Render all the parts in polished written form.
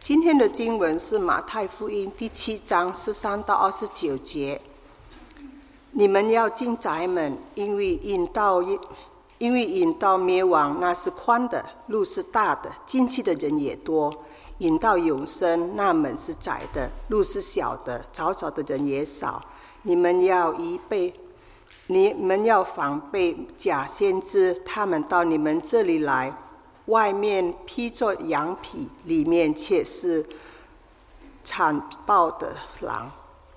今天的经文是马太福音第7章13到29节。你们要进窄门，因为引到灭亡那是宽的，路是大的，进去的人也多；引到永生那门是窄的，路是小的，找的人也少。你们要防备假先知，他们到你们这里来，外面披着羊皮，里面却是残暴的狼。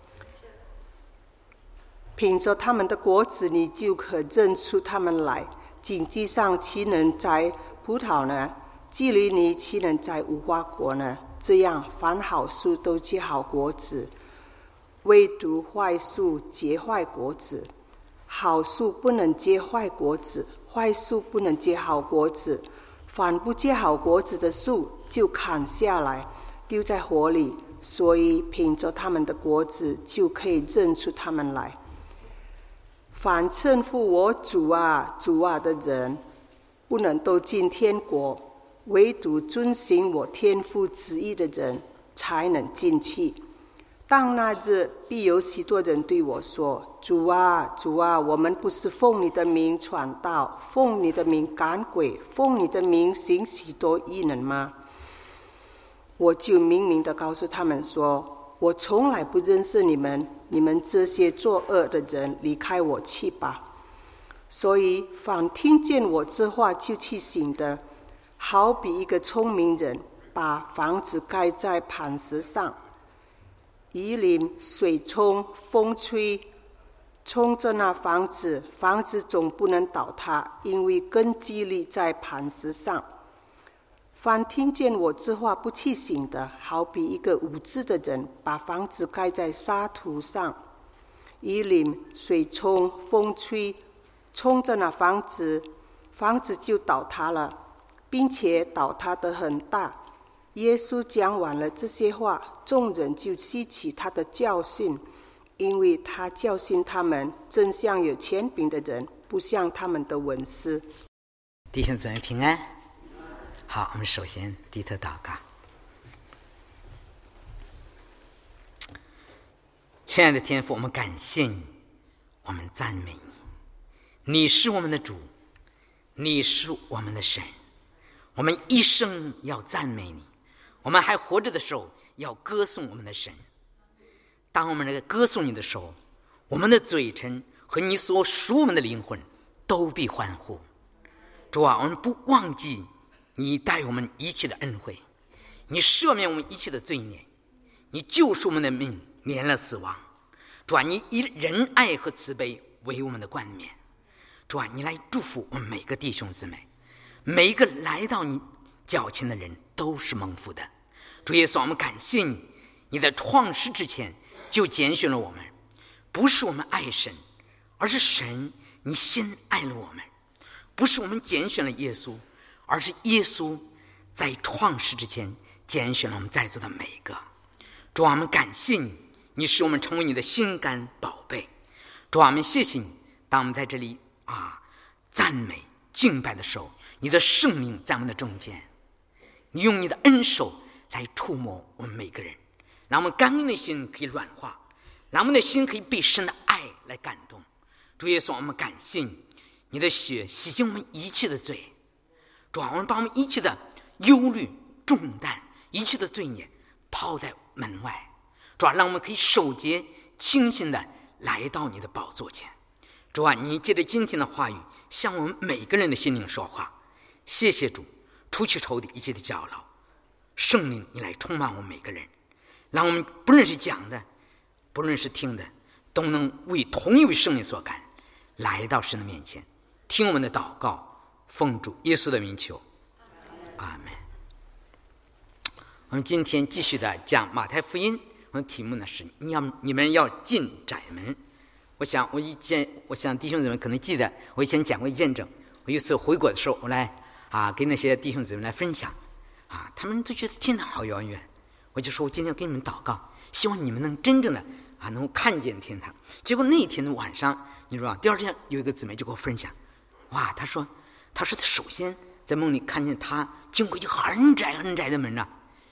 凭着他们的果子，你就可认出他们来。荆棘上岂能摘葡萄呢？基利尼岂能摘无花果呢？这样，凡好树都结好果子，唯独坏树结坏果子。好树不能结坏果子，坏树不能结好果子。凡不结好果子的树，就砍下来，丢在火里。所以，凭着他们的果子，就可以认出他们来。凡称呼我主啊主啊的人，不能都进天国，唯独遵行我天父旨意的人，才能进去。当那日，必有许多人对我说：主啊主啊，我们不是奉你的名传道，奉你的名赶鬼，奉你的名行许多异能吗？我就明明地告诉他们说：我从来不认识你们，你们这些作恶的人，离开我去吧。所以凡听见我这话就去行的，好比一个聪明人把房子盖在磐石上，雨淋水冲风吹，冲着那房子，房子总不能倒塌，因为根基立在磐石上。凡听见我这话不去行的，好比一个无知的人把房子盖在沙土上，雨淋水冲风吹，冲着那房子，房子就倒塌了，并且倒塌得很大。耶稣讲完了这些话，众人就吸取他的教训，因为他教训他们，正像有权柄的人，不像他们的文士。 弟兄姊妹平安。好，我们首先低头祷告。亲爱的天父，我们感谢你，我们赞美你，你是我们的主，你是我们的神，我们一生要赞美你，我们还活着的时候要歌颂我们的神。当我们这个歌颂你的时候，我们的嘴唇和你所属我们的灵魂都必欢呼。主啊，我们不忘记你带我们一切的恩惠，你赦免我们一切的罪孽，你救赎我们的命，免了死亡。主啊，你以仁爱和慈悲为我们的冠冕。主啊，你来祝福我们每个弟兄姊妹，每一个来到你脚前的人都是蒙福的。主耶稣，我们感谢你，你在创世之前就拣选了我们，不是我们爱神，而是神你先爱了我们。不是我们拣选了耶稣，而是耶稣在创世之前拣选了我们在座的每一个。主啊，我们感谢你，你使我们成为你的心肝宝贝。主啊，我们谢谢你，当我们在这里赞美敬拜的时候，你的圣灵在我们的中间，你用你的恩手来触摸我们每个人，让我们刚硬的心可以软化，让我们的心可以被神的爱来感动。主耶稣，我们感谢你，你的血洗净我们一切的罪。主啊，我们把我们一切的忧虑重担，一切的罪孽抛在门外。主啊，让我们可以守节清心的来到你的宝座前。主啊，你借着今天的话语向我们每个人的心灵说话。谢谢主，除去仇敌一切的搅扰，圣灵你来充满我们每个人，让我们不论是讲的，不论是听的，都能为同一位圣灵所感，来到神的面前，听我们的祷告，奉主耶稣的名求，阿们。我们今天继续的讲马太福音，我们题目呢是你们要进窄门。我想弟兄姊妹可能记得，我以前讲过一见证。我有一次回国的时候，我来跟那些弟兄姊妹来分享他们都觉得天堂好遥远。我就说我今天要给你们祷告，希望你们能真正的能够看见天堂。结果那一天的晚上，你说第二天有一个姊妹就给我分享，他说他首先在梦里看见他经过一个很窄很窄的门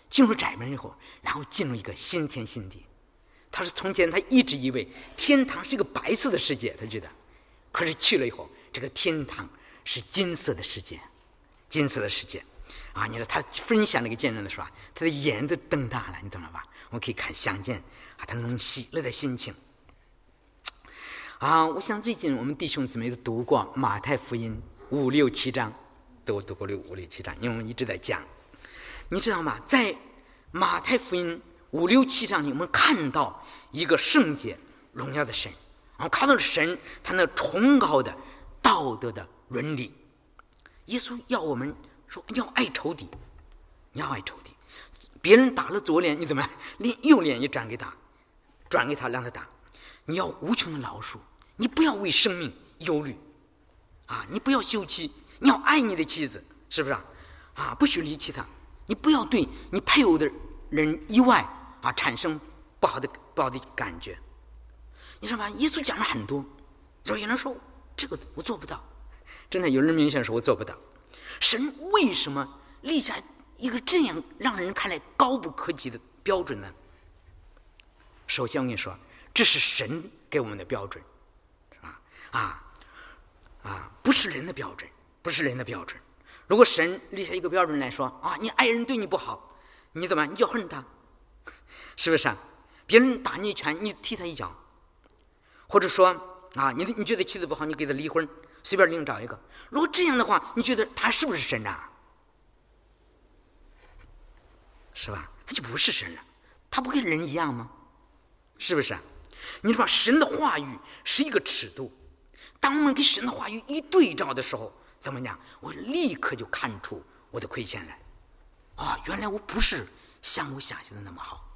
进入窄门以后，然后进入一个新天新地。他说从前他一直以为天堂是一个白色的世界，他觉得，可是去了以后，这个天堂是金色的世界，金色的世界啊！你说他分享那个见证的时候，他的眼都瞪大了，你懂了吧？我们可以想见啊，他那种喜乐的心情啊！我想最近我们弟兄姊妹都读过马太福音5、6、7章，都读过5、6、7章，因为我们一直在讲，你知道吗？在马太福音5、6、7章里，我们看到一个圣洁荣耀的神，我们看到了神他那崇高的道德的伦理。耶稣要我们说要爱仇敌，你要爱仇敌，别人打了左脸，你怎么右脸也转给他让他打。你要无穷的饶恕，你不要为生命忧虑啊！你不要休妻，你要爱你的妻子，是不是啊？不许离弃他，你不要对你配偶的人以外啊产生不好的感觉。你知道吗？耶稣讲了很多，有人说这个我做不到，真的有人明显说我做不到。神为什么立下一个这样让人看来高不可及的标准呢？首先我跟你说，这是神给我们的标准，是吧？不是人的标准，不是人的标准。如果神立下一个标准来说啊，你爱人对你不好，你怎么你就恨他，是不是啊？别人打你一拳，你踢他一脚，或者说啊，你觉得妻子不好，你给他离婚，随便另找一个。如果这样的话，你觉得他是不是神啊？是吧？他就不是神了，他不跟人一样吗？是不是啊？你知道神的话语是一个尺度，当我们跟神的话语一对照的时候，怎么样？我立刻就看出我的亏欠来啊！原来我不是像我想象的那么好，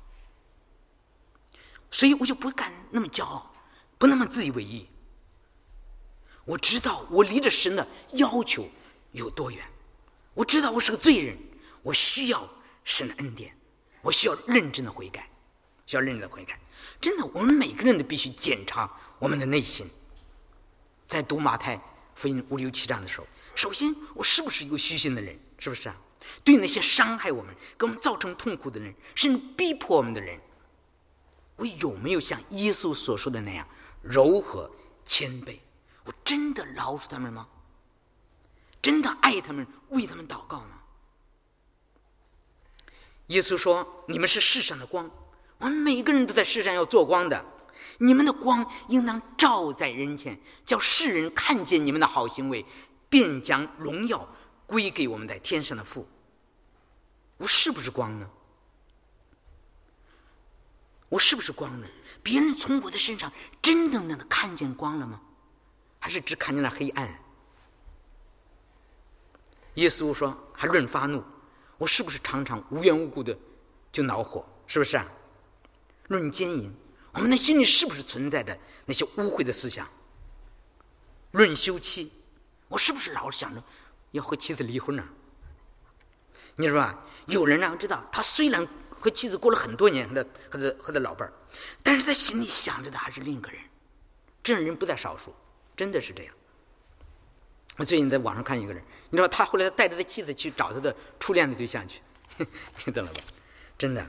所以我就不敢那么骄傲，不那么自以为意。我知道我离着神的要求有多远，我知道我是个罪人，我需要神的恩典，我需要认真的悔改，需要认真的悔改。真的，我们每个人都必须检查我们的内心。在读马太福音5、6、7章的时候，首先我是不是一个虚心的人？是不是啊？对那些伤害我们、给我们造成痛苦的人，甚至逼迫我们的人，我有没有像耶稣所说的那样柔和谦卑？我真的饶恕他们吗？真的爱他们，为他们祷告吗？耶稣说：“你们是世上的光，我们每个人都在世上要做光的。你们的光应当照在人前，叫世人看见你们的好行为，便将荣耀归给我们在天上的父。”我是不是光呢？我是不是光呢？别人从我的身上真正的看见光了吗？还是只看见了黑暗？耶稣说还论发怒，我是不是常常无缘无故的就恼火？是不是啊？论奸淫，我们的心里是不是存在着那些污秽的思想？论休妻，我是不是老想着要和妻子离婚呢？你说吧，有人知道他虽然和妻子过了很多年，和他老伴儿，但是他心里想着的还是另一个人。这样人不在少数，真的是这样。我最近在网上看一个人，你知道他后来带着他妻子去找他的初恋的对象去，听懂了吧？真的。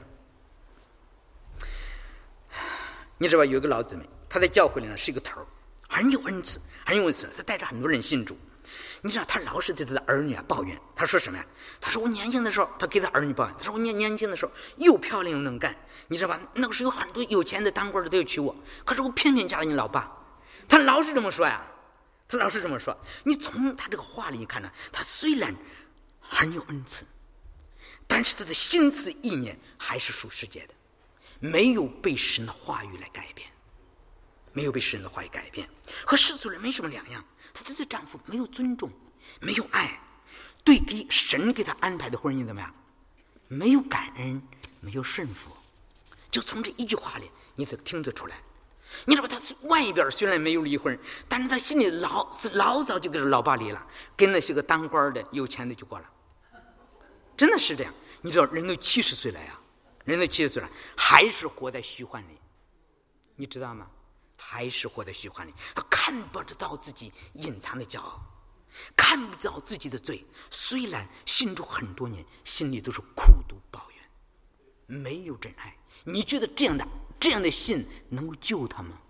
你知道吧，有一个老姊妹，她在教会里呢是一个头，很有恩赐，很有恩赐，她带着很多人信主。你知道她老是对她的儿女抱怨，她说什么呀？她说我年轻的时候，她给她儿女抱怨，她说我年轻的时候又漂亮又能干，你知道吧？那个时候有很多有钱的当官的都要娶我，可是我偏偏嫁了你老爸。她老是这么说呀，她老是这么说。你从她这个话里看呢，她虽然很有恩赐，但是她的心思意念还是属世界的，没有被神的话语来改变，没有被神的话语改变，和世俗人没什么两样。她对丈夫没有尊重，没有爱，对给神给她安排的婚姻怎么样？没有感恩，没有顺服。就从这一句话里，你才听得出来。你知道她外边虽然没有离婚，但是她心里老早就跟老爸离了，跟那些个当官的有钱的就过了。真的是这样。你知道人都70岁了呀，人都70岁了，还是活在虚幻里，你知道吗？还是活在虚幻里，他看不到自己隐藏的骄傲，看不到自己的罪。虽然信主很多年，心里都是苦毒抱怨， 没有真爱。你觉得这样的信能够救他吗？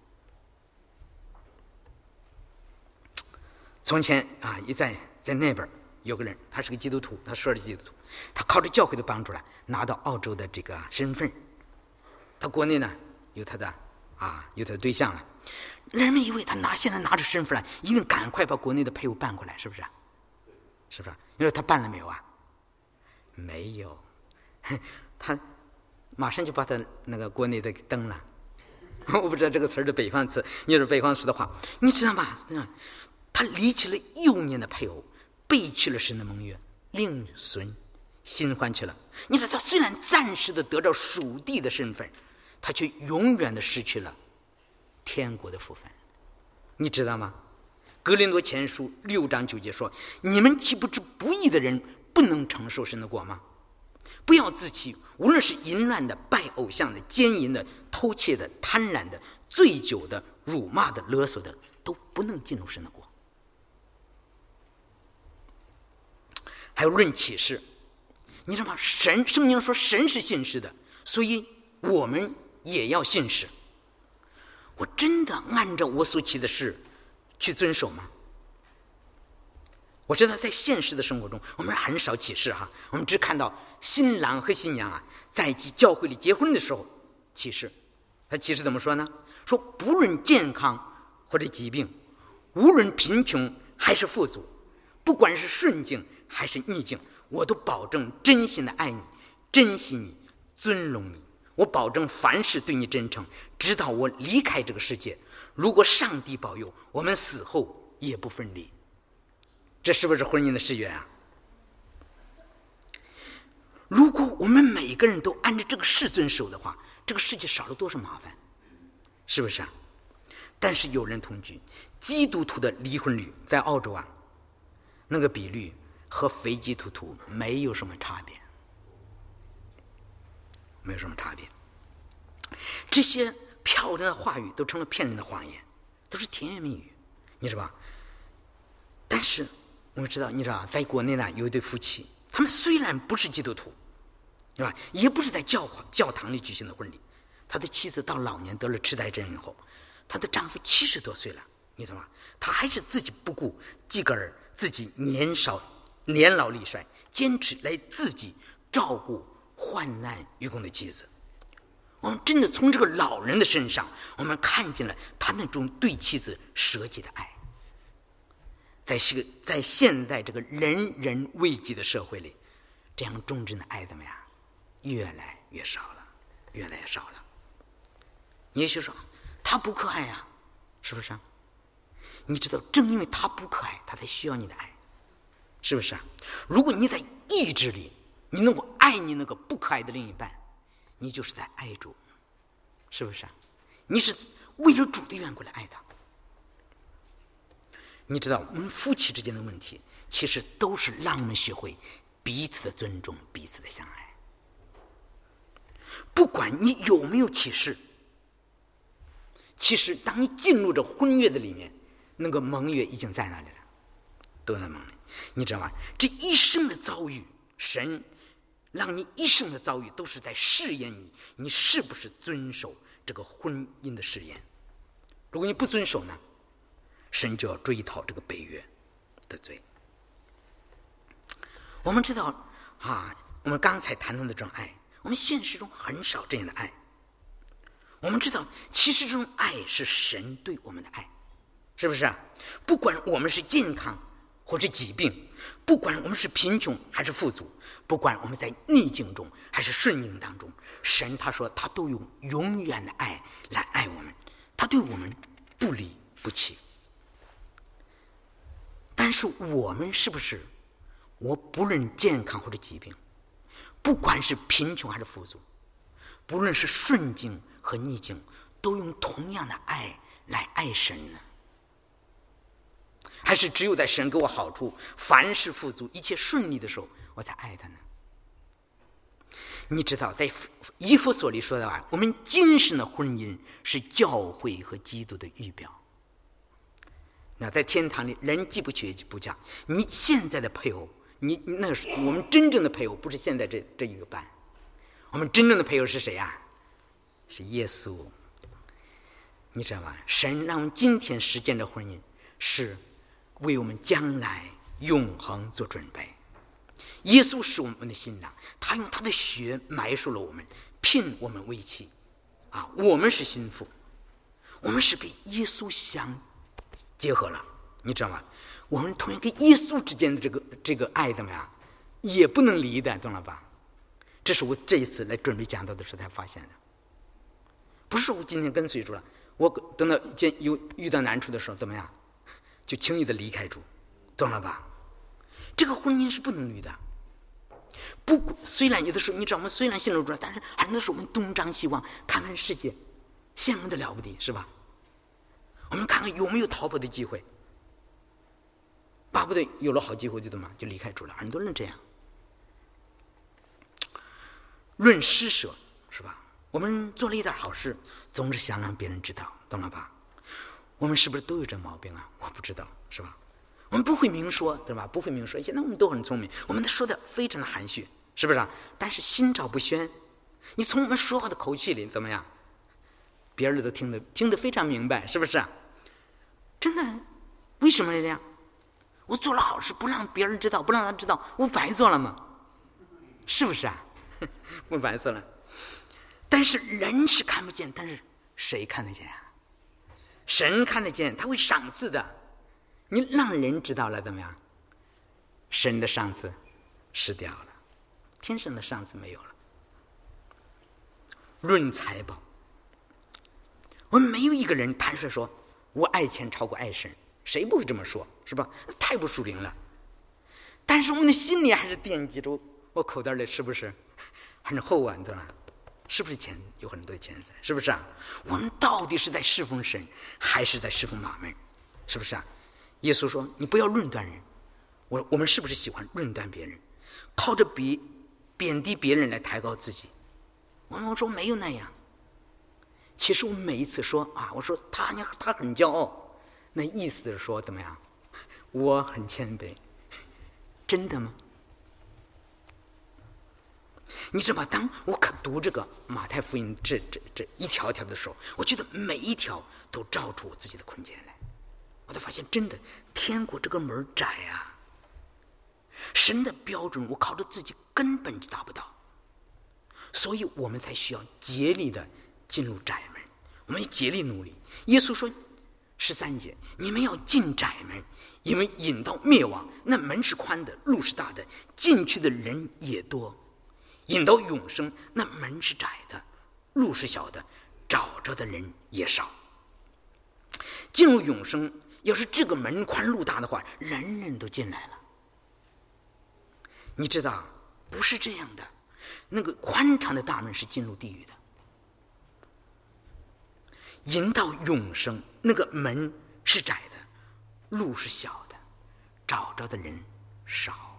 从前啊，在那边有个人，他是个基督徒，他说是基督徒，他靠着教会的帮助拿到澳洲的这个身份。他国内呢有他的对象了，人们以为他现在拿着身份了，一定赶快把国内的配偶办过来，是不是？是不是？你说他办了没有啊？没有，他马上就把他那个国内的给登了。我不知道这个词儿的北方词，你说北方说的话，你知道吗？他离弃了幼年的配偶，背弃了神的盟约，另存新欢去了。你说他虽然暂时的得着属地的身份，他却永远的失去了天国的福分。你知道吗？哥林多前书6章9节说：你们岂不知不义的人不能承受神的国吗？不要自欺，无论是淫乱的、拜偶像的、奸淫的、偷窃的、贪婪的、醉酒的、辱骂的、勒索的，都不能进入神的国。还有论启示，你知道吗？圣经说神是信实的，所以我们也要信实。我真的按照我所起的事去遵守吗？我知道在现实的生活中，我们很少启示哈，我们只看到新郎和新娘在教会里结婚的时候启示。他启示怎么说呢？说不论健康或者疾病，无论贫穷还是富足，不管是顺境还是逆境，我都保证真心的爱你，珍惜你，尊荣你。我保证凡事对你真诚，直到我离开这个世界。如果上帝保佑，我们死后也不分离。这是不是婚姻的誓约啊？如果我们每个人都按照这个誓遵守的话，这个世界少了多少麻烦，是不是啊？但是有人统计，基督徒的离婚率在澳洲那个比率和非基督徒没有什么差别，没有什么差别。这些漂亮的话语都成了骗人的谎言，都是甜言蜜语，你知道吧？但是我们知道，你知道，在国内有一对夫妻，他们虽然不是基督徒，是吧？也不是在教堂里举行的婚礼。他的妻子到老年得了痴呆症以后，他的丈夫70多岁了，你知道吗？他还是自己不顾自个儿自己年老力衰，坚持来自己照顾患难与共的妻子。我们真的从这个老人的身上，我们看见了他那种对妻子舍己的爱。在现在这个人人为己的社会里，这样忠贞的爱怎么样？越来越少了，越来越少了。你也许说他不可爱啊，是不是啊？你知道，正因为他不可爱，他才需要你的爱，是不是啊？如果你在意志里你能够爱你那个不可爱的另一半，你就是在爱主，是不是啊？你是为了主的缘故来爱他。你知道，我们夫妻之间的问题其实都是让我们学会彼此的尊重，彼此的相爱。不管你有没有启示，其实当你进入这婚约的里面，那个盟约已经在那里了，都在盟里。你知道吗？这一生的遭遇，神让你一生的遭遇都是在试验你是不是遵守这个婚姻的誓言。如果你不遵守呢，神就要追讨这个背约的罪。我们知道我们刚才谈论的这种爱，我们现实中很少这样的爱。我们知道，其实这种爱是神对我们的爱，是不是啊？不管我们是健康或者疾病，不管我们是贫穷还是富足，不管我们在逆境中还是顺境当中，神他说他都用永远的爱来爱我们，他对我们不离不弃。但是我们是不是，我不论健康或者疾病，不管是贫穷还是富足，不论是顺境和逆境，都用同样的爱来爱神呢？还是只有在神给我好处，凡事富足，一切顺利的时候，我才爱他呢？你知道，在以弗所里说的我们今生的婚姻是教会和基督的预表。那在天堂里，人既不娶也不嫁。你现在的配偶，那是我们真正的配偶，不是现在这一个半。 我们真正的配偶是谁呀？是耶稣。你知道吗？神让我们今天实践的婚姻，是为我们将来永恒做准备。耶稣是我们的新郎，他用他的血买赎了我们，聘我们为妻啊！我们是新妇，我们是跟耶稣相结合了，你知道吗？我们同样跟耶稣之间的这个爱怎么样，也不能离的，懂了吧？这是我这一次来准备讲道的时候才发现的。不是说我今天跟随主了，我等到遇到难处的时候怎么样，就轻易的离开主，懂了吧？这个婚姻是不能离的。虽然有的时候你知道，我们虽然信了主，但是很多时候我们东张西望，看看世界，羡慕的了不得，是吧？我们看看有没有逃跑的机会，巴不得有了好机会就怎么就离开主了。很多人这样。论施舍，是吧？我们做了一点好事，总是想让别人知道，懂了吧？我们是不是都有这毛病啊？我不知道，是吧？我们不会明说，对吧？不会明说。现在我们都很聪明，我们都说的非常的含蓄，是不是？但是心照不宣，你从我们说话的口气里怎么样，别人都听得非常明白，是不是？真的，为什么这样？我做了好事，不让别人知道，不让他知道，我白做了吗？是不是啊？不白做了。但是人是看不见，但是谁看得见啊？神看得见，他会赏赐的。你让人知道了怎么样？神的赏赐失掉了，天上的赏赐没有了。论财宝，我们没有一个人坦率说我爱钱超过爱神，谁不会这么说，是吧？太不属灵了。但是我们的心里还是惦记着我口袋里是不是很厚啊，对吧？是不是钱有很多的钱财？是不是啊？我们到底是在侍奉神，还是在侍奉马门？是不是啊？耶稣说：“你不要论断人。”我们是不是喜欢论断别人，靠着贬低别人来抬高自己？我说没有那样。其实我每一次说啊，我说他很骄傲，那意思是说怎么样？我很谦卑，真的吗？你知道吗？当我读这个马太福音这一条条的时候，我觉得每一条都照出我自己的空间来。我就发现，真的天国这个门窄啊，神的标准我靠着自己根本就达不到，所以我们才需要竭力的进入窄门，我们竭力努力。耶稣说13节，你们要进窄门，因为引到灭亡，那门是宽的，路是大的，进去的人也多；引到永生，那门是窄的，路是小的，找着的人也少。进入永生，要是这个门宽路大的话，人人都进来了。你知道不是这样的，那个宽敞的大门是进入地狱的。引到永生，那个门是窄的，路是小的，找着的人少。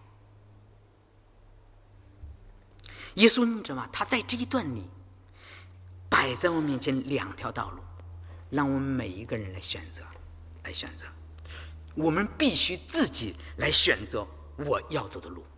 耶稣你知道吗？他在这一段里摆在我面前2条道路，让我们每一个人来选择。我们必须自己来选择我要走的路。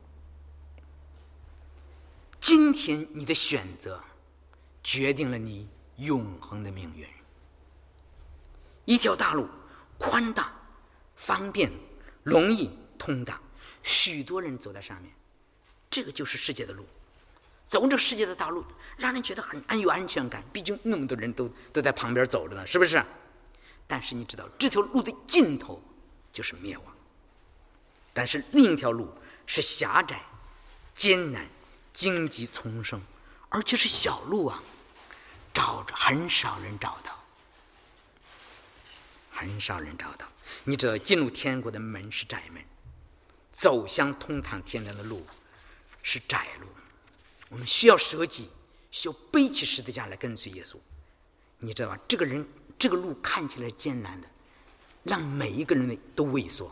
今天你的选择决定了你永恒的命运。一条大路，宽大、方便、容易通达，许多人走在上面，这个就是世界的路。走这世界的大路，让人觉得很有安全感，毕竟那么多人都在旁边走着呢，是不是？但是你知道，这条路的尽头就是灭亡。但是另一条路是狭窄、艰难、荆棘丛生，而且是小路啊，找着很少人找到。你知道，进入天国的门是窄门，走向通向天堂的路是窄路。我们需要舍己，需要背起十字架来跟随耶稣。你知道吧？这个路看起来艰难的，让每一个人都畏缩。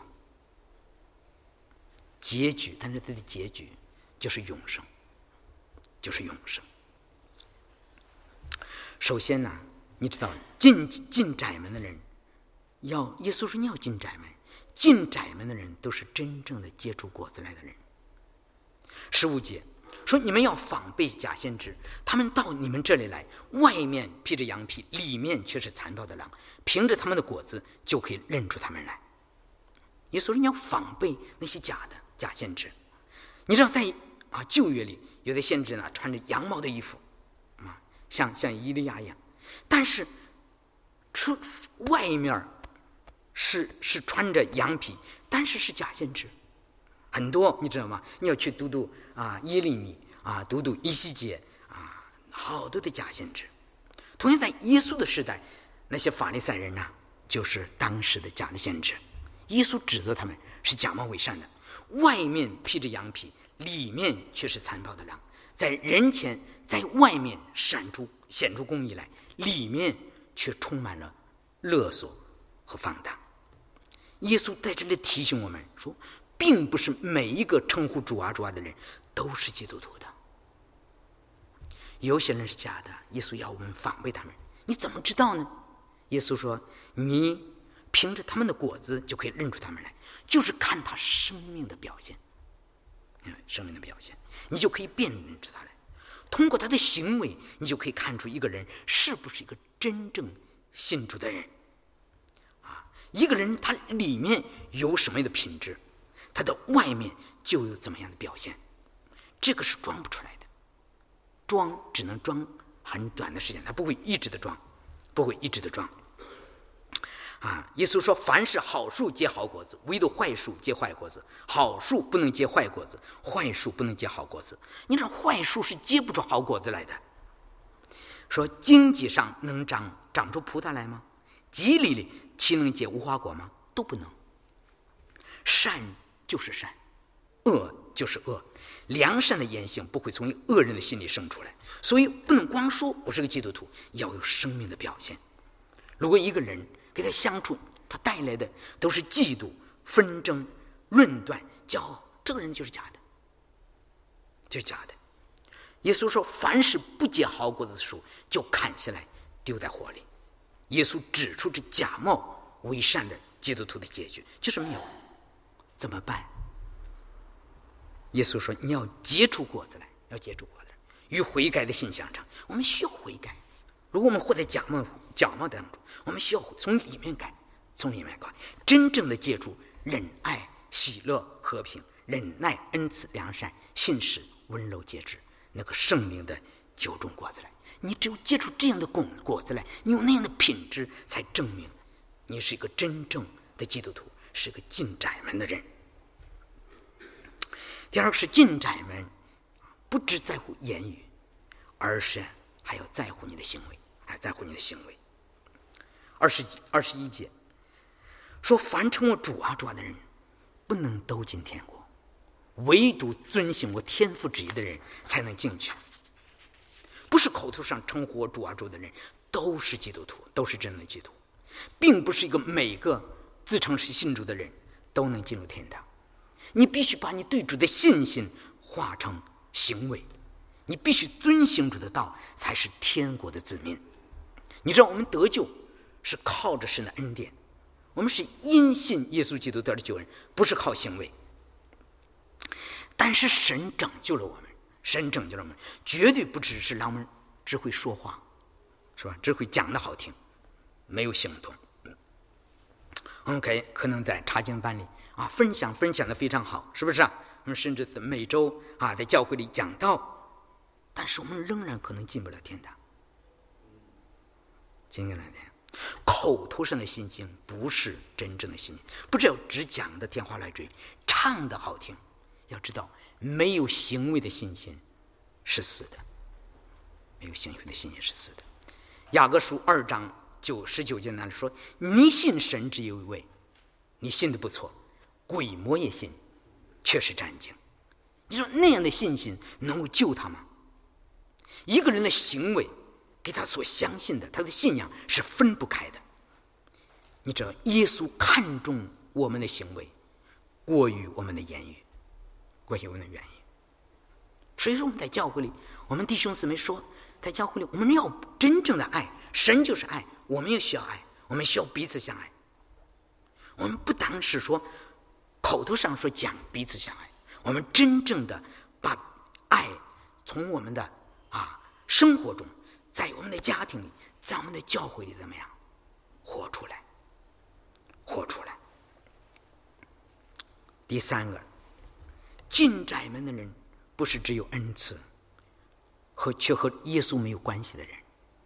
结局，但是它的结局就是永生，首先呢，你知道进窄门的人，耶稣说你要进窄门，进窄门的人都是真正的结出果子来的人。15节， 说你们要防备假先知，他们到你们这里来，外面披着羊皮，里面却是残暴的狼，凭着他们的果子就可以认出他们来。耶稣说你要防备那些假先知。你知道在旧约里有的先知呢穿着羊毛的衣服，像以利亚一样，但是外面是穿着羊皮，但是假先知很多，你知道吗？你要去读耶利米读以西结好多的假先知。同样在耶稣的时代，那些法利赛人呢，就是当时的假的先知。耶稣指责他们是假冒伪善的，外面披着羊皮，里面却是残暴的狼，在人前在外面显出公义来，里面却充满了勒索和放荡。耶稣在这里提醒我们说，并不是每一个称呼主啊主啊的人都是基督徒的，有些人是假的，耶稣要我们防备他们。你怎么知道呢？耶稣说你凭着他们的果子就可以认出他们来，就是看他生命的表现，你就可以辨认出他来。通过他的行为，你就可以看出一个人是不是一个真正信主的人。一个人他里面有什么样的品质，他的外面就有怎么样的表现，这个是装不出来的。装只能装很短的时间，他不会一直的装。耶稣说凡是好树结好果子，唯独坏树结坏果子，好树不能结坏果子，坏树不能结好果子。你知道坏树是结不出好果子来的。说荆棘上能长出葡萄来吗？棘里岂能结无花果吗？都不能。善就是善，恶就是恶，良善的言行不会从恶人的心里生出来。所以不能光说我是个基督徒，要有生命的表现。如果一个人跟他相处，他带来的都是嫉妒、纷争、论断、骄傲，这个人就是假的。耶稣说凡是不结好果子的树就砍下来丢在火里。耶稣指出这假冒伪善的基督徒的结局就是没有。怎么办？耶稣说你要结出果子来，与悔改的心相称。我们需要悔改。如果我们活在假冒当中，我们需要从里面改，真正的结出忍耐、喜乐、和平、忍耐、恩慈、良善、信实、温柔、节制，那个圣灵的9种果子来。你只有结出这样的果子来，你有那样的品质，才证明你是一个真正的基督徒，是个进窄门的人。第二个是进窄门，不只在乎言语，而是还要在乎你的行为。21节说凡称我主啊主啊的人，不能都进天国，唯独遵行我天父旨意的人才能进去。不是口头上称呼我主啊主的人都是基督徒，都是真的基督徒，并不是一个每个自称是信主的人都能进入天堂。你必须把你对主的信心化成行为，你必须遵行主的道，才是天国的子民。你知道我们得救是靠着神的恩典，我们是因信耶稣基督得的救人，不是靠行为。但是神拯救了我们，绝对不只是让我们只会说话，是吧？只会讲的好听，没有行动。我们可能在查经班里分享的非常好，是不是？我们甚至在每周在教会里讲道，但是我们仍然可能进不了天堂。口头上的信心不是真正的信心，不只要只讲的天花乱坠，唱的好听，要知道没有行为的信心是死的，雅各书2章19节那里说，你信神只有一位，你信的不错，鬼魔也信，却是战惊。你说那样的信心能够救他吗？一个人的行为给他所相信的，他的信仰是分不开的。你知道耶稣看重我们的行为过于我们的言语，所以说我们在教会里，我们弟兄姊妹说，在教会里我们要真正的爱，神就是爱，我们也需要爱，我们需要彼此相爱。我们不单是说口头上说讲彼此相爱，我们真正的把爱从我们的生活中，在我们的家庭里，在我们的教会里怎么样活出来。第三个，进窄门的人不是只有恩赐却和耶稣没有关系的人。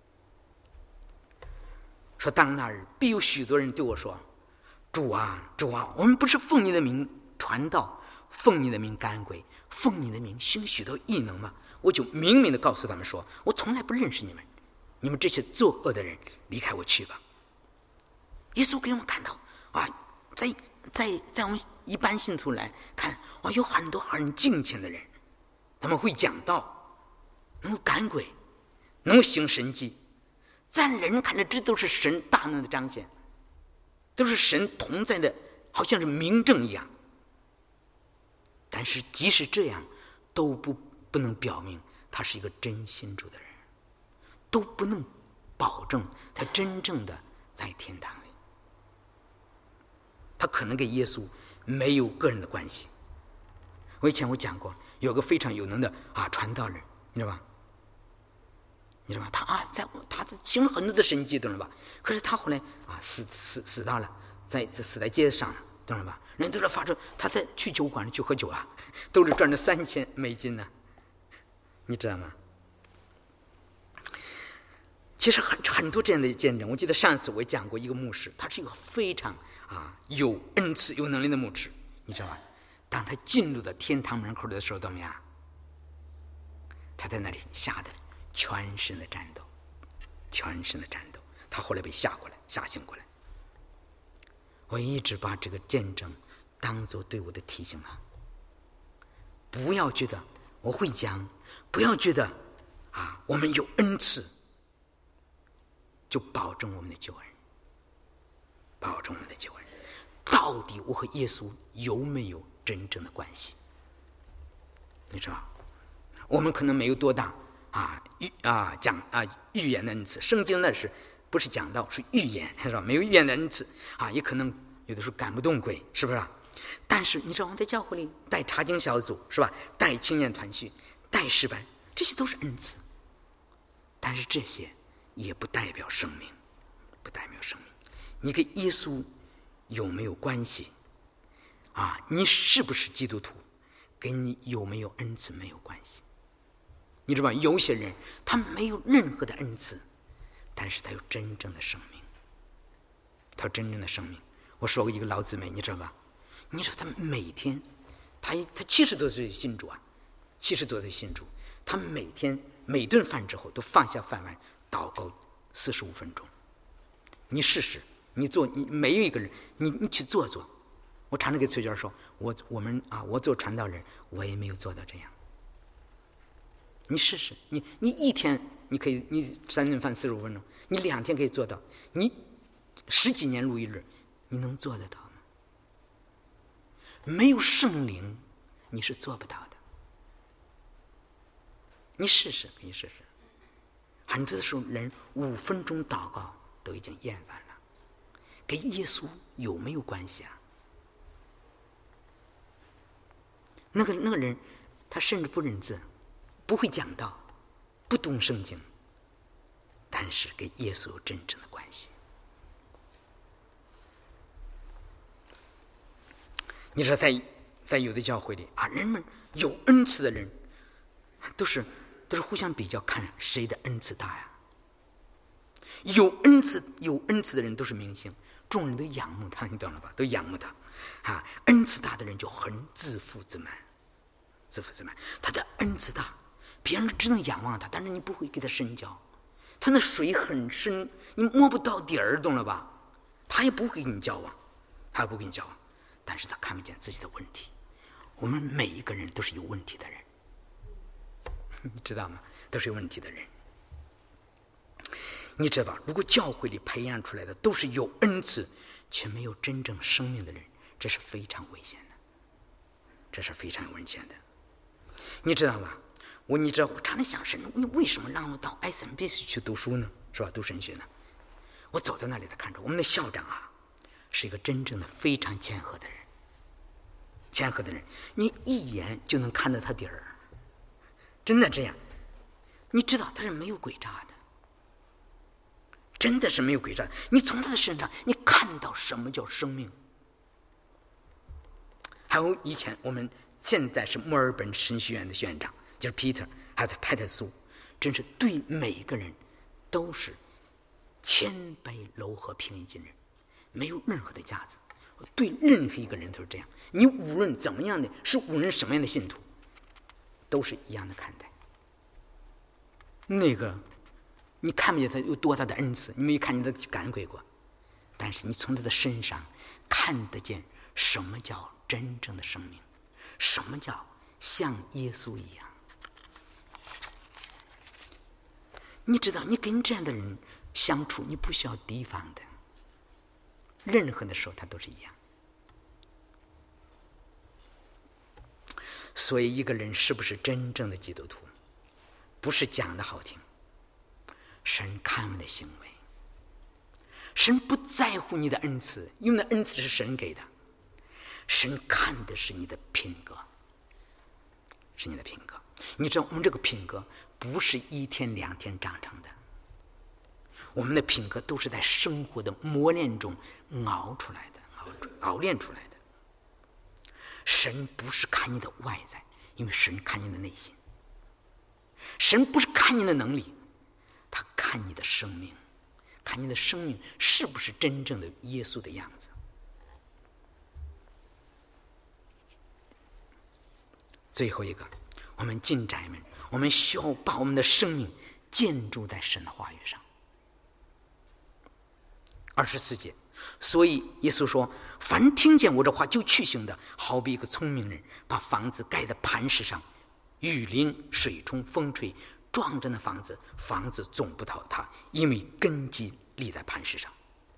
说当那日必有许多人对我说，主啊主啊，我们不是奉你的名传道，奉你的名赶鬼，奉你的名行许多异能吗？我就明明的告诉他们说，我从来不认识你们，你们这些作恶的人，离开我去吧。耶稣给我们看到在我们一般信徒来看，有很多很敬虔的人，他们会讲道，能够赶鬼，能够行神迹，在人看着这都是神大能的彰显，都是神同在的，好像是明证一样。但是即使这样，都不能表明他是一个真信主的人，都不能保证他真正的在天堂里。他可能跟耶稣没有个人的关系。以前我讲过，有个非常有能的传道人，你知道吧？他行了很多的神迹，懂了吧？可是他后来死到了，死在街上了，懂了吧？人都是发出他在去酒馆里去喝酒都是赚着$3000呢，你知道吗？其实很多这样的见证。我记得上次我讲过一个牧师，他是一个非常有恩赐有能力的牧师，你知道吧？当他进入到天堂门口的时候，怎么样？他在那里吓得全身的颤抖。他后来被吓醒过来。我一直把这个见证当作对我的提醒不要觉得我会讲，不要觉得我们有恩赐就保证我们的救恩，到底我和耶稣有没有真正的关系？你知道，我们可能没有多大讲预言的恩赐，圣经那是不是讲道是预言，是吧？没有预言的恩赐也可能有的时候赶不动鬼，是不是？但是你知道，我们在教会里带查经小组，是吧？带青年团训，带诗班，这些都是恩赐，但是这些也不代表生命，你跟耶稣有没有关系你是不是基督徒跟你有没有恩赐没有关系。你知道吧？有些人他没有任何的恩赐，但是他有真正的生命，我说过一个老姊妹，你知道吧？你说他每天他70多岁信主他每天每顿饭之后都放下饭碗祷告45分钟。你试试，你没有一个人，你去做。我常常给崔娟说，我做传道人，我也没有做到这样。你试试，你一天你可以，你3顿饭45分钟，你2天可以做到，你10几年如一日，你能做得到吗？没有圣灵，你是做不到的。你试试，可以试试。很多的时候，人5分钟祷告都已经厌烦了，跟耶稣有没有关系那个人，他甚至不认字，不会讲道，不懂圣经，但是跟耶稣有真正的关系。你说在有的教会里人们有恩赐的人都是互相比较，看谁的恩赐大呀。有恩赐的人都是明星，众人都仰慕他，你懂了吧？都仰慕他恩赐大的人就很自负自满。他的恩赐大，别人只能仰望他，但是你不会给他深交。他那水很深，你摸不到底儿，懂了吧？他也不会跟你交往，但是他看不见自己的问题。我们每一个人都是有问题的人，你知道吗？都是有问题的人。你知道，如果教会里培养出来的都是有恩赐却没有真正生命的人，这是非常危险的，你知道吧？我常常想，神，你为什么让我到 SMBC 去读书呢？是吧？读神学呢？我走到那里，他看着我们的校长是一个真正的非常谦和的人，你一眼就能看到他底儿， 真的这样。你知道他是没有诡诈的，真的是没有诡诈的。你从他的身上你看到什么叫生命。还有以前我们现在是墨尔本神学院的院长，就是 Peter， 还有他太太苏，真是对每一个人都是谦卑柔和平易近人，没有任何的架子。对任何一个人都是这样，你无论怎么样的，是无论什么样的信徒，都是一样的看待。那个你看不见他有多大的恩赐，你没有看见他赶鬼过，但是你从他的身上看得见什么叫真正的生命，什么叫像耶稣一样。你知道，你跟这样的人相处，你不需要提防的，任何的时候他都是一样。所以一个人是不是真正的基督徒，不是讲的好听，神看我们的行为。神不在乎你的恩赐，因为那恩赐是神给的，神看的是你的品格，是你的品格。你知道我们这个品格不是一天2天长成的，我们的品格都是在生活的磨练中熬出来的，熬练出来的。神不是看你的外在，因为神看你的内心。神不是看你的能力，他看你的生命，看你的生命是不是真正的耶稣的样子。最后一个，我们进宅门，我们需要把我们的生命建筑在神的话语上。24节，所以耶稣说，凡听见我这话就去行的，好比一个聪明人把房子盖在磐石上，雨淋水冲风吹，撞着那房子，房子总不倒塌，因为根基立在磐石上。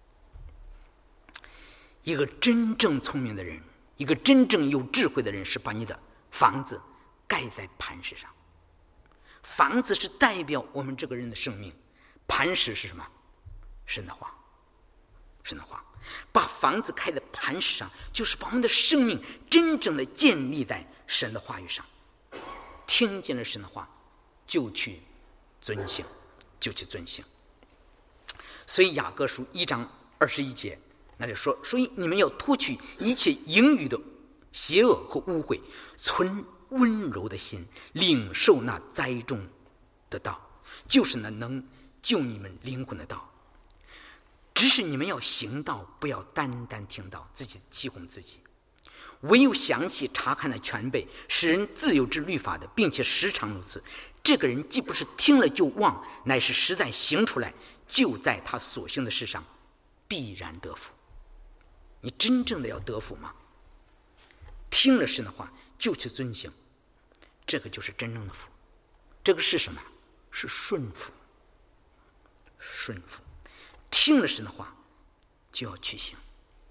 一个真正聪明的人，一个真正有智慧的人，是把你的房子盖在磐石上。房子是代表我们这个人的生命，磐石是什么？神的话，神的话。把房子开在磐石上，就是把我们的生命真正的建立在神的话语上。听见了神的话，就去遵行，就去遵行。所以雅各书1章21节那就说，所以你们要脱去一切盈余的邪恶和污秽，存温柔的心，领受那栽种的道，就是那能救你们灵魂的道。只是你们要行道，不要单单听道，自己欺哄自己。唯有详细查看了全备，使人自由之律法的，并且时常如此，这个人既不是听了就忘，乃是实在行出来，就在他所行的事上必然得福。你真正的要得福吗？听了神的话就去遵行，这个就是真正的福。这个是什么？是顺服。顺服，听了神的话就要去行。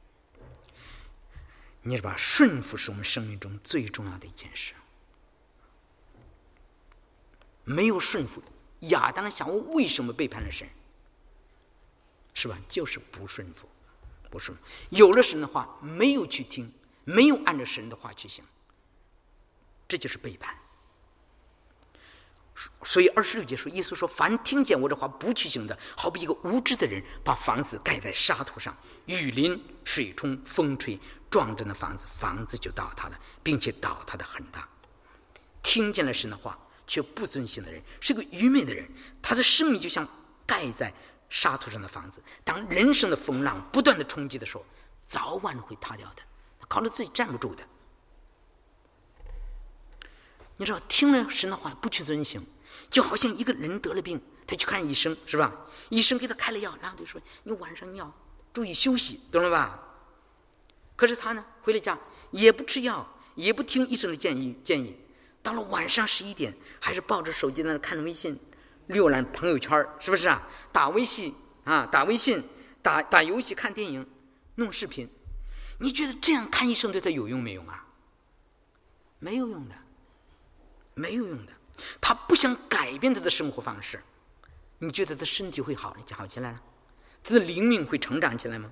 你知道吧？顺服是我们生命中最重要的一件事。没有顺服，亚当想我为什么背叛了神？是吧？就是不顺服，不顺服。有了神的话，没有去听，没有按照神的话去行，这就是背叛。所以26节说，耶稣说，凡听见我这话不去行的，好比一个无知的人把房子盖在沙土上，雨淋水冲风吹，撞着那房子，房子就倒塌了，并且倒塌的很大。听见了神的话却不遵行的人，是个愚昧的人，他的生命就像盖在沙土上的房子，当人生的风浪不断的冲击的时候，早晚会塌掉的，他靠着自己站不住的。你知道，听了神的话不去遵行，就好像一个人得了病，他去看医生，是吧？医生给他开了药，然后就说你晚上你要注意休息，懂了吧？可是他呢，回了家也不吃药，也不听医生的建议，到了晚上11点，还是抱着手机在那看着微信，浏览朋友圈，是不是啊？打微信，打游戏，看电影，弄视频。你觉得这样看医生对他有用没用啊？没有用的，没有用的。他不想改变他的生活方式，你觉得他身体会好起来了？他的灵命会成长起来吗？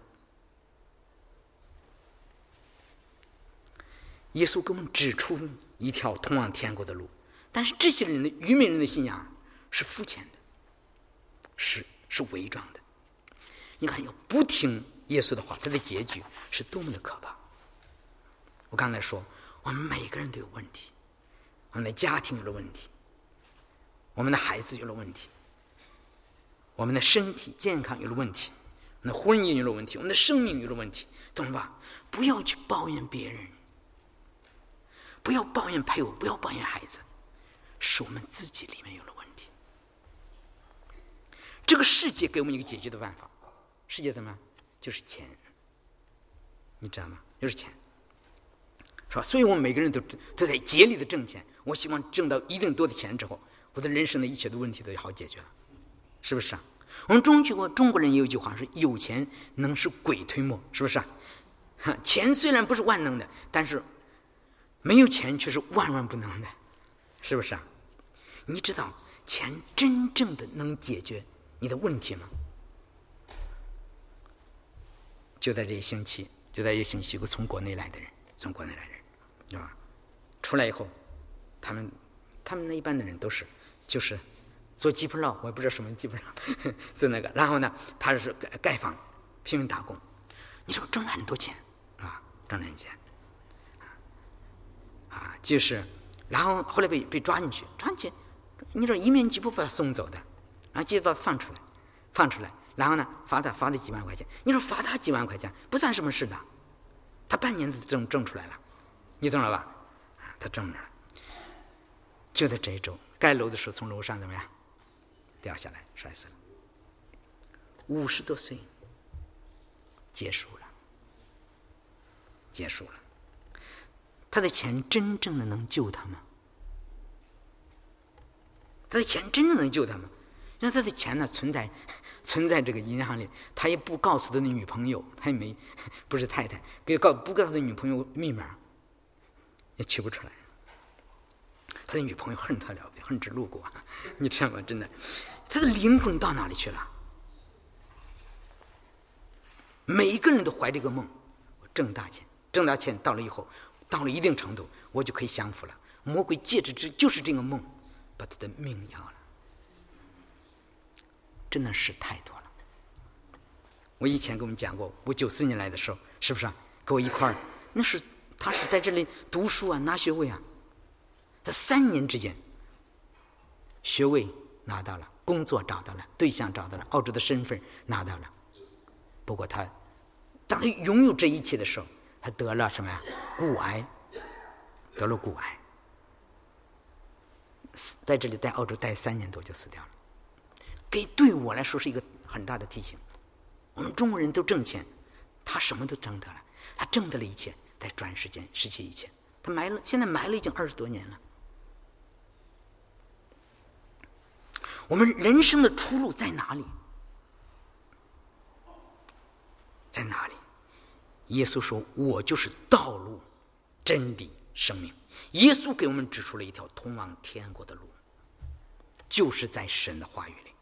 耶稣给我们指出一条通往天国的路， 但是这些人的愚昧人的信仰是肤浅的，是伪装的。你看，要不听耶稣的话，他的结局是多么的可怕。我刚才说，我们每个人都有问题，我们的家庭有了问题，我们的孩子有了问题，我们的身体健康有了问题，我们的婚姻有了问题，我们的生命有了问题，懂了吧？不要去抱怨别人，不要抱怨配偶，不要抱怨孩子，是我们自己里面有了问题。这个世界给我们一个解决的办法，世界怎么样？就是钱，你知道吗？就是钱，是吧？所以我们每个人都在竭力的挣钱。我希望挣到一定多的钱之后，我的人生的一切的问题都好解决了，是不是啊？我们中国人也有一句话是“有钱能使鬼推磨”，是不是啊？钱虽然不是万能的，但是没有钱却是万万不能的，是不是啊？你知道钱真正的能解决你的问题吗？就在这一星期，有个从国内来的人，是吧？出来以后，他们那一般的人都是就是做鸡棚佬，我也不知道什么鸡棚佬，做那个，然后呢，他是盖房，拼命打工，你说挣了很多钱啊，挣了很多钱啊，就是，然后后来被抓进去，你说一面几步把他送走的，然后接着把他放出来。然后呢，罚他几万块钱。你说罚他几万块钱不算什么事的，他半年就挣出来了，你懂了吧？他挣着了。就在这一周盖楼的时候，从楼上怎么样掉下来摔死了，50多岁，结束了。他的钱真正的能救他吗？他的钱真正能救他吗？因为他的钱呢存在这个银行里，他也不告诉他的女朋友，他也不是太太，不告诉他的女朋友密码，也取不出来。他的女朋友恨他了不得，恨之入骨，你知道吗？真的，他的灵魂到哪里去了？每一个人都怀这个梦，我挣大钱到了以后，到了一定程度，我就可以享福了。魔鬼借着就是这个梦，把他的命要了。真的是太多了。我以前跟我们讲过，我94年来的时候，是不是啊？跟我一块儿，他是在这里读书啊，拿学位啊。他3年之间，学位拿到了，工作找到了，对象找到了，澳洲的身份拿到了。不过当他拥有这一切的时候，他得了什么呀？骨癌，得了骨癌。在这里在澳洲待3年多就死掉了。对我来说是一个很大的提醒。我们中国人都挣钱，他什么都挣得了，他挣得了一切，在短时间失去一切。他现在埋了已经20多年了。我们人生的出路在哪里？在哪里？耶稣说：“我就是道路、真理、生命。”耶稣给我们指出了一条通往天国的路，就是在神的话语里。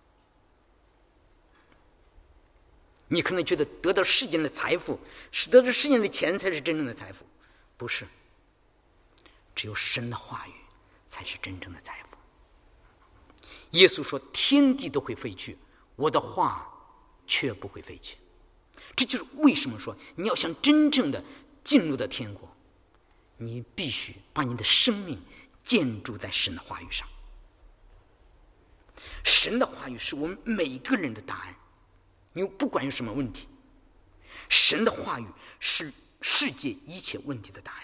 你可能觉得得到世间的财富，得到世间的钱才是真正的财富，不是。只有神的话语才是真正的财富。耶稣说：“天地都会废去，我的话却不会废去。”这就是为什么说你要想真正的进入到天国，你必须把你的生命建筑在神的话语上。神的话语是我们每个人的答案。你不管有什么问题，神的话语是世界一切问题的答案。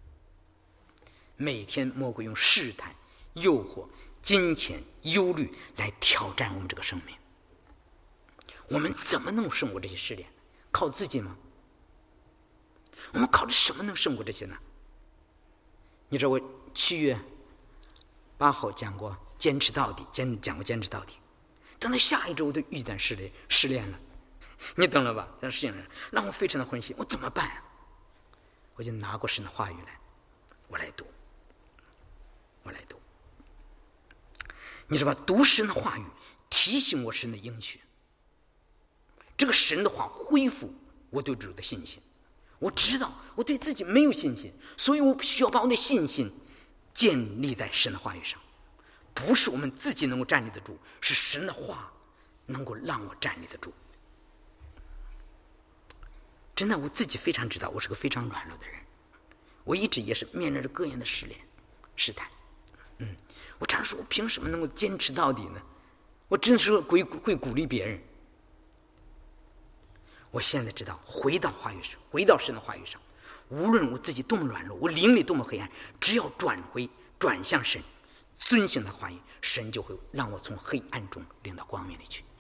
每天魔鬼用试探、诱惑、金钱、忧虑来挑战我们这个生命。我们怎么能胜过这些试炼？靠自己吗？我们靠着什么能胜过这些呢？你知道我7月8号讲过坚持到底，讲过坚持到底。等到下一周我都遇见失恋了，你懂了吧？但是让我非常的欢喜，我怎么办啊？我就拿过神的话语来，我来读。你知道吧？读神的话语提醒我神的应许，这个神的话恢复我对主的信心。我知道我对自己没有信心，所以我需要把我的信心建立在神的话语上，不是我们自己能够站立得住，是神的话能够让我站立得住。真的，我自己非常知道，我是个非常软弱的人，我一直也是面临着各样的试探。我常说，我凭什么能够坚持到底呢？我真是会鼓励别人。我现在知道，回到话语上，回到神的话语上，无论我自己多么软弱，我灵里多么黑暗，只要转向神，遵行他话语，神就会让我从黑暗中领到光明里去。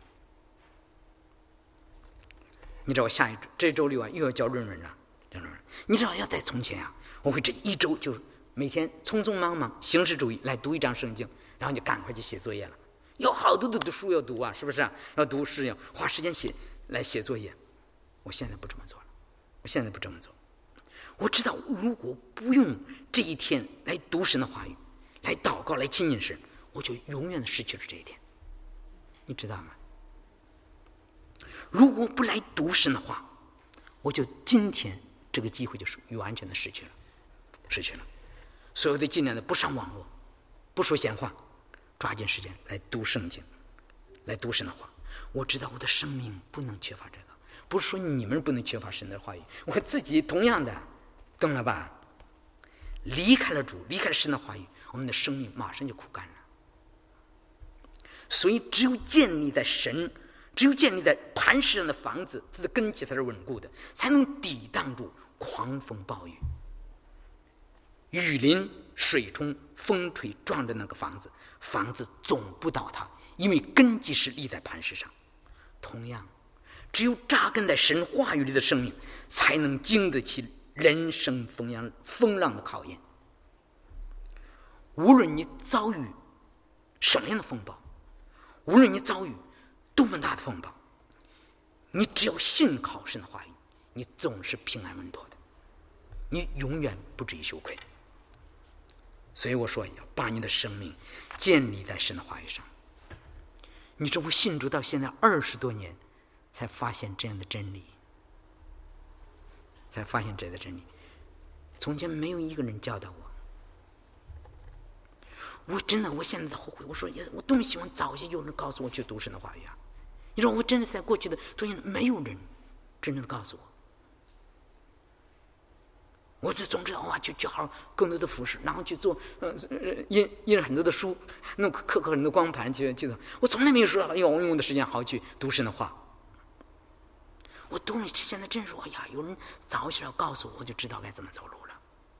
你知道我这周六又要交论文了，你知道要在从前我会这一周就是每天匆匆忙忙形式主义来读一章圣经，然后就赶快去写作业了。有好多的书要读是不是要读诗，要花时间写作业。我现在不这么做了。我知道，如果不用这一天来读神的话语，来祷告，来亲近神，我就永远的失去了这一天。你知道吗？如果不来读神的话，我就今天这个机会就是完全的失去了。所有的尽量的不上网络，不说闲话，抓紧时间来读圣经，来读神的话。我知道我的生命不能缺乏这个，不是说你们不能缺乏神的话语，我自己同样的，懂了吧？离开了主，离开了神的话语，我们的生命马上就枯干了。所以只有建立在磐石上的房子，它的根基才是稳固的，才能抵挡住狂风暴雨。雨淋、水冲、风吹撞着那个房子总不倒塌，因为根基是立在磐石上。同样，只有扎根在神话语里的生命，才能经得起人生风浪的考验。无论你遭遇什么样的风暴，无论你遭遇多么大的风暴，你只要信靠神的话语，你总是平安稳妥的，你永远不至于羞愧。所以我说，要把你的生命建立在神的话语上。你知道我信主到现在20多年，才发现这样的真理，从前没有一个人教导我。我现在后悔，我说我多么希望早些有人告诉我去读神的话语啊！你说我真的在过去的多年没有人真正的告诉我。我总知道去好更多的服饰，然后去做印很多的书，弄刻很多光盘去做。我从来没有说要用我的时间好去读神的话。我多么现在真说有人早些要告诉我，我就知道该怎么走路了。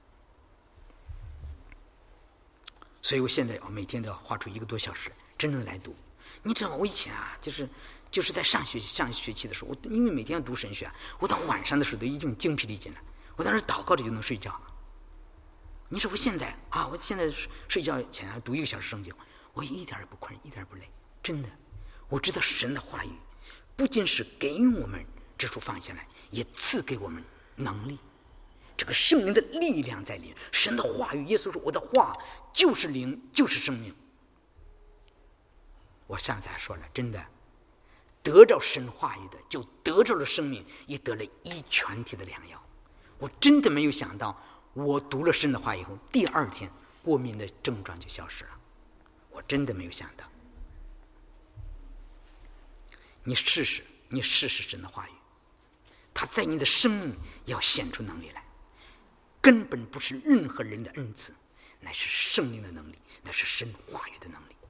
所以我现在每天都要花出1个多小时真正来读。你知道吗？我以前就是在上学期的时候，因为每天要读神学我到晚上的时候都已经精疲力尽了。我当时祷告着就能睡觉。你说我现在睡觉前读1个小时圣经，我一点也不困，一点也不累。真的，我知道神的话语不仅是给我们这处放下来，也赐给我们能力。这个圣灵的力量在里，神的话语，耶稣说我的话就是灵，就是生命。我上次还说了，真的得着神话语的就得着了生命，也得了一全体的良药。我真的没有想到，我读了神的话以后，第2天过敏的症状就消失了。我真的没有想到。你试试神的话语，它在你的生命要显出能力来，根本不是任何人的恩赐，乃是圣灵的能力，那是神话语的能力。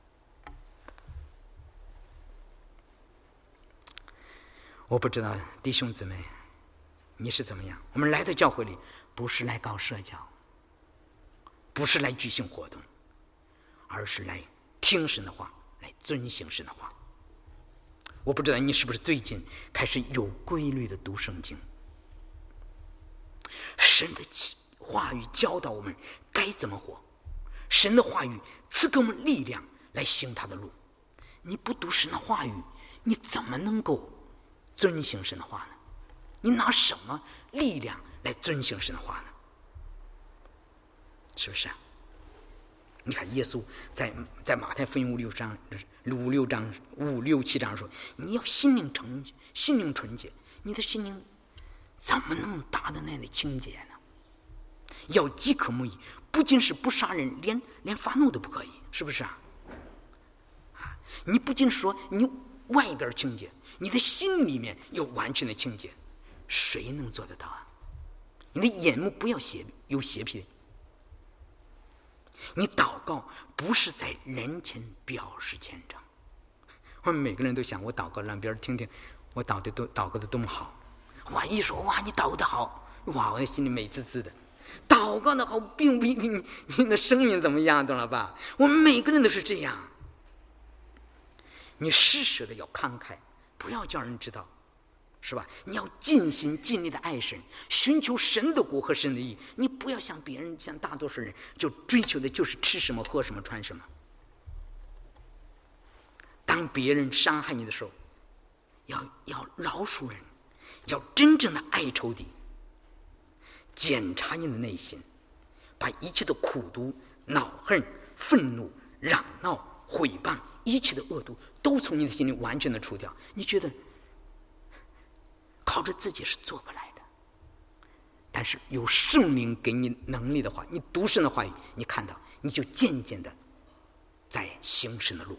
我不知道弟兄姊妹你是怎么样？我们来到教会里不是来搞社交，不是来举行活动，而是来听神的话，来遵行神的话。我不知道你是不是最近开始有规律的读圣经。神的话语教导我们该怎么活，神的话语赐给我们力量来行他的路。你不读神的话语，你怎么能够遵行神的话呢？你拿什么力量来遵行神的话呢？是不是你看耶稣在马太福音5、6、7章说，你要心灵纯洁，你的心灵怎么能达到那里清洁呢？ 要饥渴慕义，不仅是不杀人，连发怒都不可以，是不是啊？你不仅说你外边清洁，你的心里面要完全的清洁，谁能做得到啊？你的眼目不要有邪僻。你祷告不是在人前表示虔诚。我们每个人都想，我祷告让别人听听我祷告的多么好。哇，一说哇你祷告的好，哇我心里美滋滋的。祷告的好并不一定你的生命怎么样，懂了吧？我们每个人都是这样。你施舍的要慷慨，不要叫人知道，是吧？你要尽心尽力的爱神，寻求神的国和神的义。你不要像别人，像大多数人就追求的就是吃什么喝什么穿什么。当别人伤害你的时候，要饶恕人，要真正的爱仇敌。检查你的内心，把一切的苦毒、恼恨、愤怒、嚷闹、毁谤，一切的恶毒都从你的心里完全的除掉。你觉得靠着自己是做不来的，但是有圣灵给你能力的话，你读神的话语，你看到你就渐渐的在行神的路。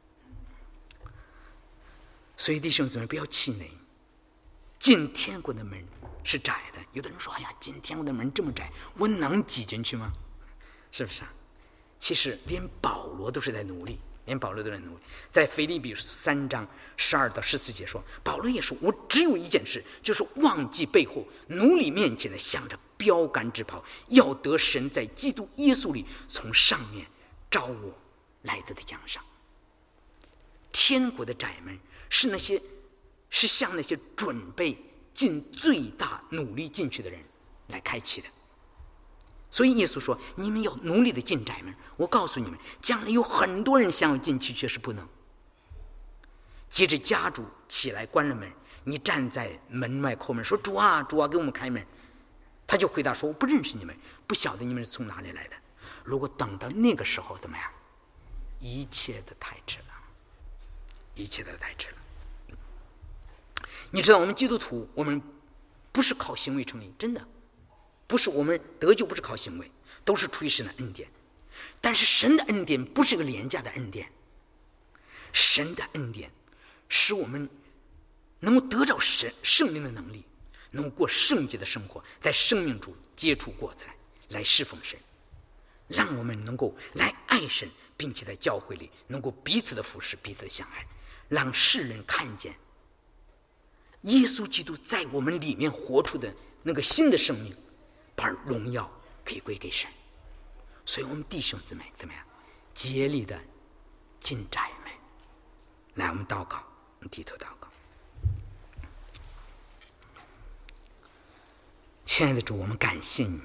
所以弟兄姊妹不要气馁，进天国的门是窄的。有的人说，哎呀，进天国的门这么窄，我能挤进去吗？是不是啊？其实连保罗都是在努力，在腓立比3章12到14节说，保罗也说，我只有一件事，就是忘记背后，努力面前的，向着标杆直跑，要得神在基督耶稣里从上面召我来得的奖赏。天国的窄门是向那些准备尽最大努力进去的人来开启的。所以耶稣说，你们要努力的进窄门。我告诉你们，将来有很多人想要进去，却是不能。接着家主起来关了门，你站在门外叩门，说，主啊主啊，给我们开门。他就回答说，我不认识你们，不晓得你们是从哪里来的。如果等到那个时候怎么样？一切都太迟了。你知道我们基督徒，我们不是靠行为成义，真的不是，我们得救不是靠行为，都是出于神的恩典。但是神的恩典不是个廉价的恩典，神的恩典使我们能够得着圣灵的能力，能够过圣洁的生活，在生命中结出果子来侍奉神，让我们能够来爱神，并且在教会里能够彼此的服侍，彼此的相爱，让世人看见耶稣基督在我们里面活出的那个新的生命，把荣耀可以归给神。所以我们弟兄姊妹怎么样？竭力的进窄门。来，我们祷告，我们低头祷告。亲爱的主，我们感谢你，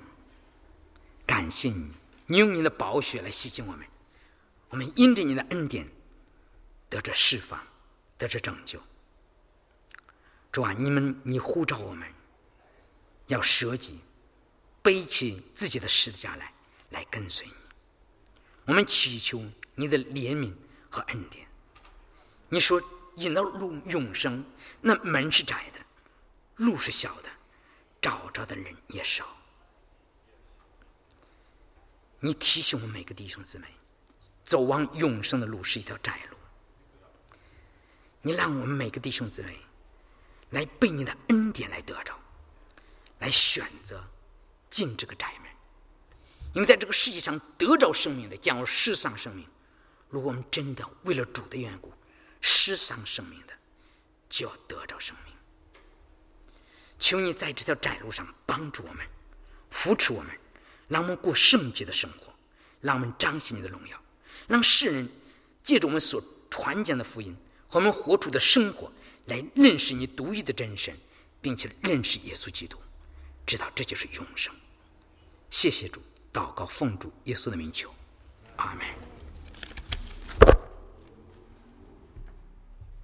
你用你的宝血来洗净我们，我们因着你的恩典得着释放，得着拯救。主啊，你呼召我们要舍己，背起自己的十字架来跟随你。我们祈求你的怜悯和恩典。你说引到路永生，那门是窄的，路是小的，找着的人也少。你提醒我们每个弟兄姊妹，走往永生的路是一条窄路。你让我们每个弟兄姊妹来被你的恩典来得着，来选择进这个窄门。因为在这个世界上得着生命的将要失丧生命，如果我们真的为了主的缘故失丧生命的，就要得着生命。求你在这条窄路上帮助我们，扶持我们，让我们过圣洁的生活，让我们彰显你的荣耀，让世人借着我们所传讲的福音和我们活出的生活来认识你独一的真神，并且认识耶稣基督，知道这就是永生。谢谢主，祷告奉主耶稣的名求，阿们。